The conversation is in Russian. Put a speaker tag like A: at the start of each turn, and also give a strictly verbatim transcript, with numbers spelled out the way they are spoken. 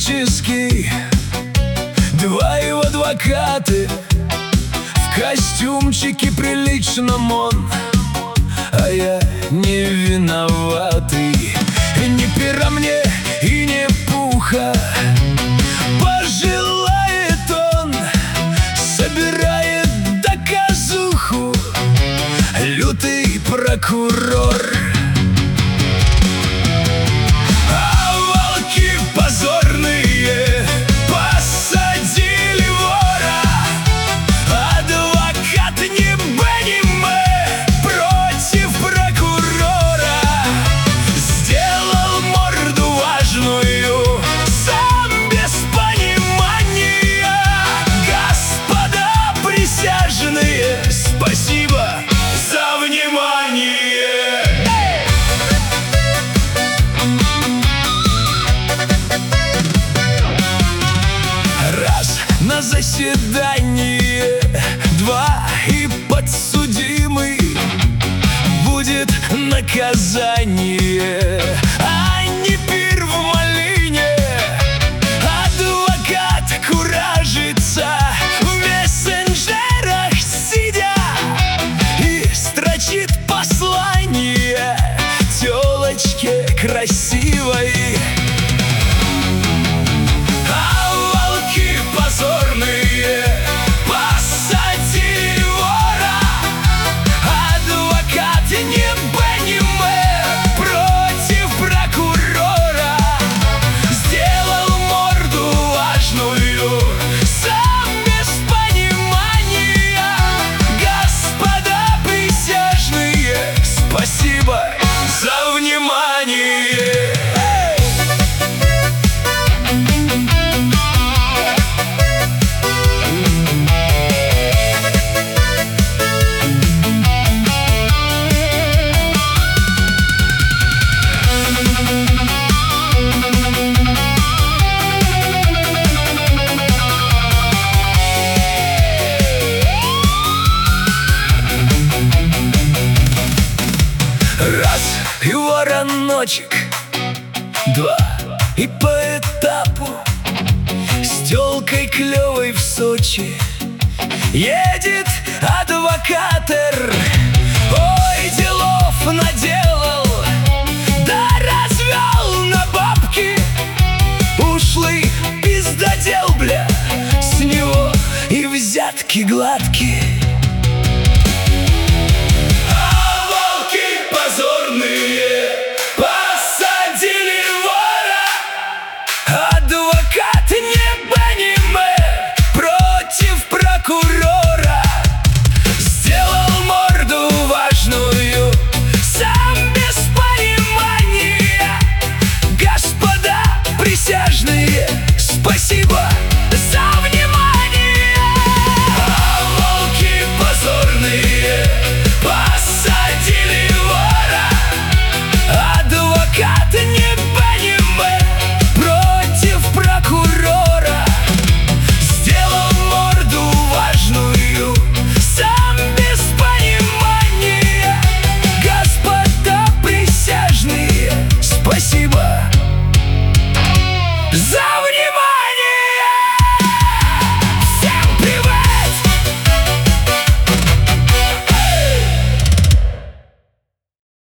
A: практически. Два его адвокаты в костюмчике приличном он, а я не виноватый. Ни пера мне и ни пуха, пожелает он, собирает доказуху лютый прокурор. А волки позорные посадили вора, адвокат не б-ни-мэ против прокурора. Сделал морду важную, сам без понимания. Господа присяжные, спасибо за внимание. Раз на заседание, два и подсудимый будет наказание, а не пир в малине. Адвокат куражится в мессенджерах сидя и строчит послание тёлочке красивой. А волки позорные посадили вора, адвокат не б-ни-мэ против прокурора. Сделал морду важную, сам без понимания. Господа присяжные, спасибо за внимание. Раз и вороночек, два и по этапу с тёлкой клёвой в Сочи едет адвокатор. Ой, делов наделал, да развел на бабки. Ушлый пиздодел, бля, с него и взятки гладкие. Посадили вора, адвокат не б-ни-мэ против прокурора. Сделал морду важную, сам без понимания. Господа присяжные, спасибо за внимание. А волки позорные посадили вора, адвокат не б-ни-мэ против прокурора. Сделал морду важную, сам без понимания. Господа присяжные, спасибо за